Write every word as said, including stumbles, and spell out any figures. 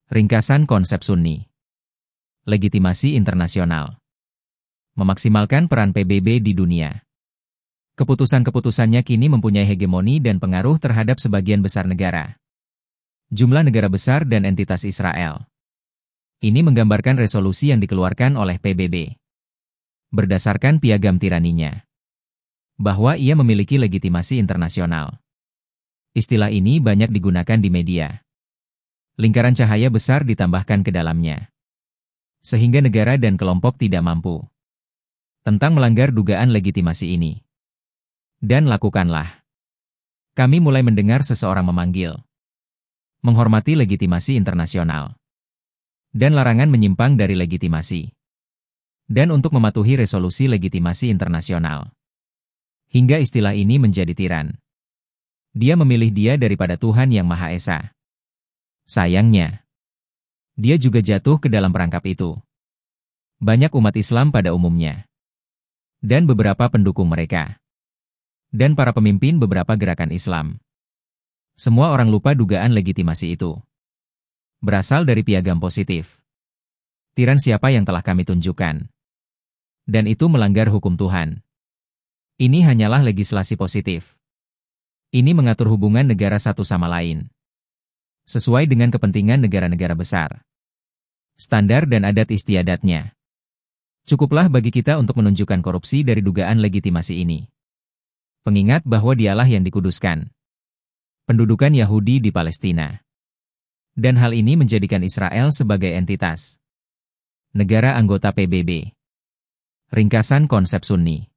Ringkasan konsep Sunni. Legitimasi internasional. Memaksimalkan peran P B B di dunia. Keputusan-keputusannya kini mempunyai hegemoni dan pengaruh terhadap sebagian besar negara. Jumlah negara besar dan entitas Israel. Ini menggambarkan resolusi yang dikeluarkan oleh P B B. Berdasarkan piagam tiraninya. Bahwa ia memiliki legitimasi internasional. Istilah ini banyak digunakan di media. Lingkaran cahaya besar ditambahkan ke dalamnya. Sehingga negara dan kelompok tidak mampu. Tentang melanggar dugaan legitimasi ini. Dan lakukanlah. Kami mulai mendengar seseorang memanggil. Menghormati legitimasi internasional. Dan larangan menyimpang dari legitimasi. Dan untuk mematuhi resolusi legitimasi internasional. Hingga istilah ini menjadi tiran. Dia memilih dia daripada Tuhan Yang Maha Esa. Sayangnya, dia juga jatuh ke dalam perangkap itu. Banyak umat Islam pada umumnya. Dan beberapa pendukung mereka. Dan para pemimpin beberapa gerakan Islam. Semua orang lupa dugaan legitimasi itu. Berasal dari piagam positif. Tiran siapa yang telah kami tunjukkan. Dan itu melanggar hukum Tuhan. Ini hanyalah legislasi positif. Ini mengatur hubungan negara satu sama lain. Sesuai dengan kepentingan negara-negara besar. Standar dan adat istiadatnya. Cukuplah bagi kita untuk menunjukkan korupsi dari dugaan legitimasi ini. Pengingat bahwa dialah yang dikuduskan. Pendudukan Yahudi di Palestina. Dan hal ini menjadikan Israel sebagai entitas. Negara anggota P B B. Ringkasan konsep Sunni.